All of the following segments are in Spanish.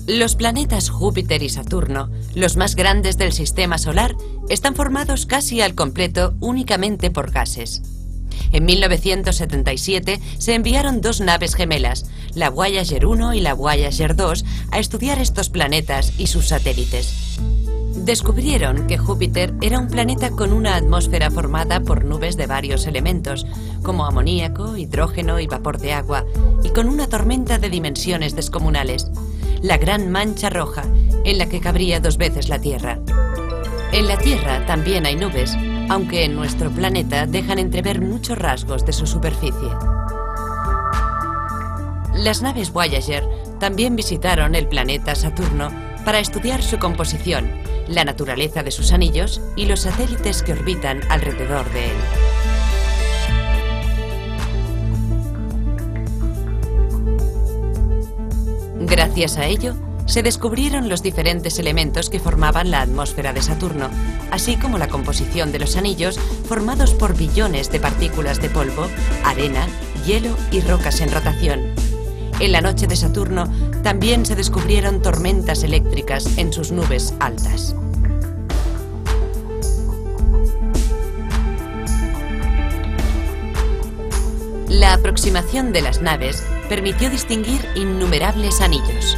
Los planetas Júpiter y Saturno, los más grandes del sistema solar, están formados casi al completo únicamente por gases. En 1977 se enviaron dos naves gemelas, la Voyager 1 y la Voyager 2, a estudiar estos planetas y sus satélites. Descubrieron que Júpiter era un planeta con una atmósfera formada por nubes de varios elementos, como amoníaco, hidrógeno y vapor de agua, y con una tormenta de dimensiones descomunales, la Gran Mancha Roja, en la que cabría 2 veces la Tierra. En la Tierra también hay nubes, aunque en nuestro planeta dejan entrever muchos rasgos de su superficie. Las naves Voyager también visitaron el planeta Saturno para estudiar su composición, la naturaleza de sus anillos y los satélites que orbitan alrededor de él. Gracias a ello, se descubrieron los diferentes elementos que formaban la atmósfera de Saturno, así como la composición de los anillos formados por billones de partículas de polvo, arena, hielo y rocas en rotación. En la noche de Saturno también se descubrieron tormentas eléctricas en sus nubes altas. La aproximación de las naves permitió distinguir innumerables anillos.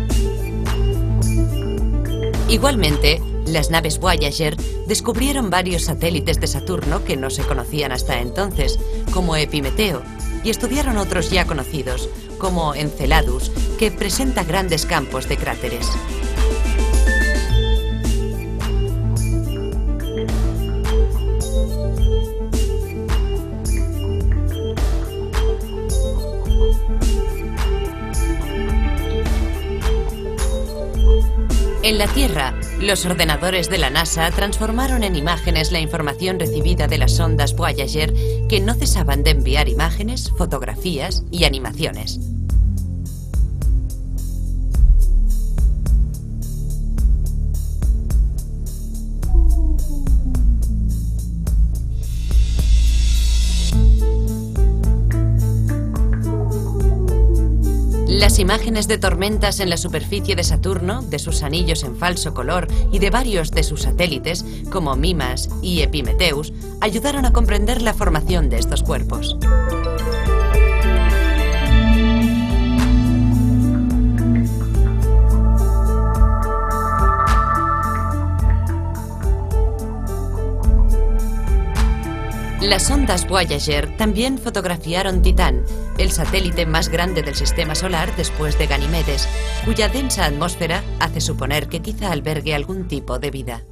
Igualmente, las naves Voyager descubrieron varios satélites de Saturno que no se conocían hasta entonces, como Epimeteo, y estudiaron otros ya conocidos, como Enceladus, que presenta grandes campos de cráteres. En la Tierra, los ordenadores de la NASA transformaron en imágenes la información recibida de las sondas Voyager, que no cesaban de enviar imágenes, fotografías y animaciones. Las imágenes de tormentas en la superficie de Saturno, de sus anillos en falso color y de varios de sus satélites, como Mimas y Epimetheus, ayudaron a comprender la formación de estos cuerpos. Las sondas Voyager también fotografiaron Titán, el satélite más grande del sistema solar después de Ganímedes, cuya densa atmósfera hace suponer que quizá albergue algún tipo de vida.